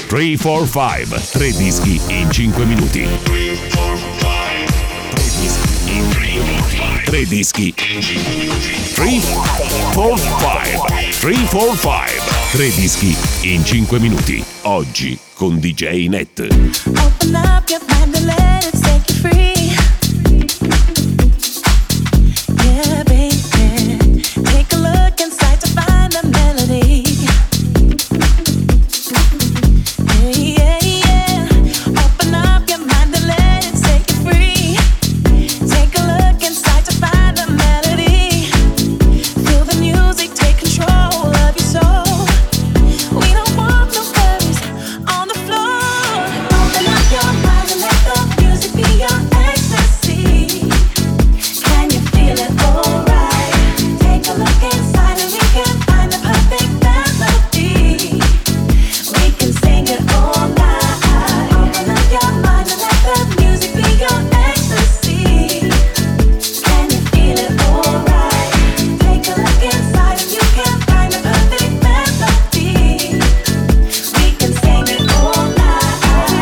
345, 3 dischi in 5 minuti. 3 dischi. 345, 345, 3 dischi in 5 minuti. Oggi con DJ Net. Open up your mind and let it set you free. Yeah, baby. Take a look inside to find the melody. Yeah, yeah. Open up your mind and let it set you free. Take a look inside to find the melody. Feel the music take control of your soul. We don't want no worries on the floor. Open up your mind and let the music be your ecstasy. Can you feel it? Alright. Take a look inside and we can find the perfect melody. We can sing it all night. Open up your mind and let the music be your ecstasy. Can you feel it? Alright. Take a look inside and you can find the perfect melody. We can sing it all night.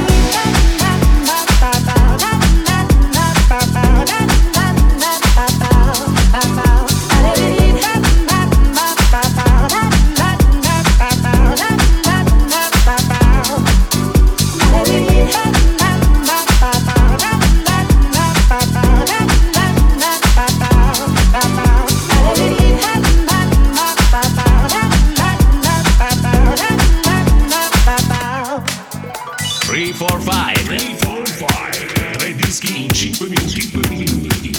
Three, four, five. 3 dischi in 5 minuti.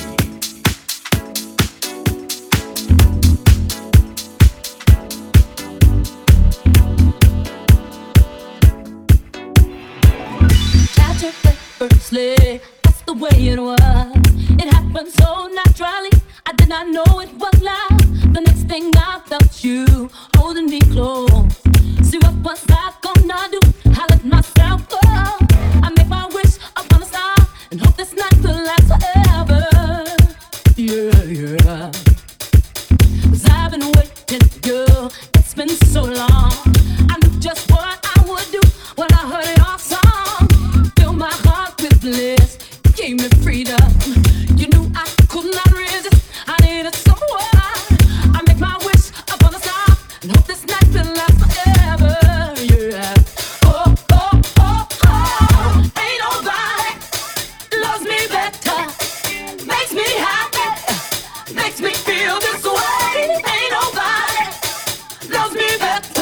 Effortlessly, that's the way it was. It happened so naturally, I did not know it was love. The next thing I felt you holding me close. See, what was I gonna do? I let myself go. I make my wish upon a star and hope this night will last forever. Yeah, yeah. 'Cause I've been waiting, girl, it's been so long. I knew just what I would do when I heard your song. Fill my heart with bliss, gave me freedom. You knew I could not resist, I needed someone. I make my wish upon a star and hope this night will last forever. Yeah. Oh, oh, oh, oh. Ain't nobody loves me better, makes me happy, makes me feel this way. Ain't nobody loves me better.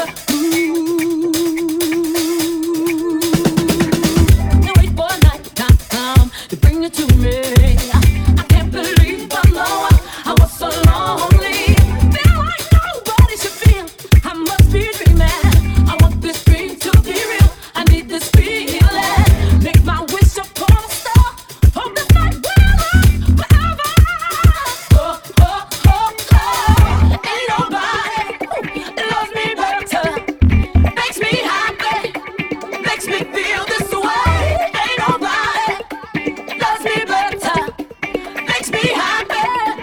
Can't wait for night to come to bring it to me. I can't believe I'm the one. I was so lonely. Feel like nobody should feel. I must be dreaming. I want this dream to be real. I need this feeling. Make my wish upon a star. Hope this night will last forever. Oh, oh, oh, oh. Ain't nobody loves me better. Makes me happy. Makes me feel this way. Ain't nobody loves me better. Makes me happy.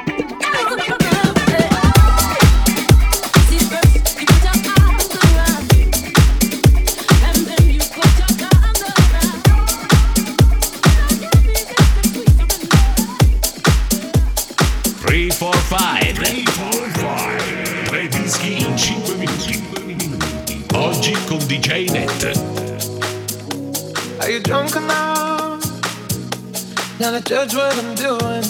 See, first you put your arms around me, and then you put your arms around me. Give me this sweet love. 3, 4, 5. 3 dischi in 5 minuti. Oggi con DJ Net. Are you drunk enough now to judge what I'm doing?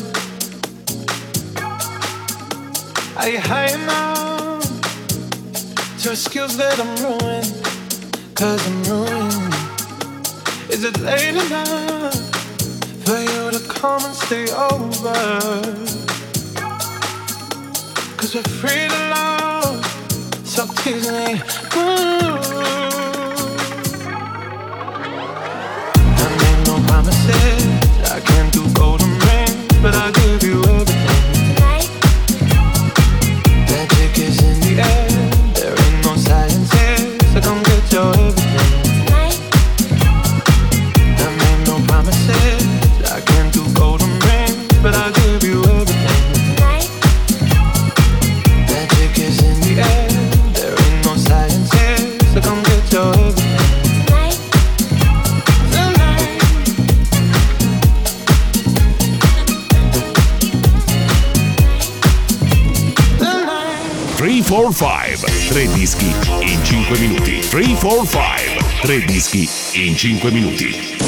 Are you high enough to excuse that I'm ruined? 'Cause I'm ruined. Is it late enough for you to come and stay over? 'Cause we're free to love, so tease me. I made no promises, I can't do golden rings, but I'll give you everything. Tonight, Magic is in the air, there ain't no science here, so come get your everything. tonight, I made no promises, I can't do golden rings, but I'll give you everything. tonight, Magic is in the air, there ain't no science here, so come get your everything. tonight. 345, 3 dischi in 5 minuti. 345, 3 dischi in 5 minuti.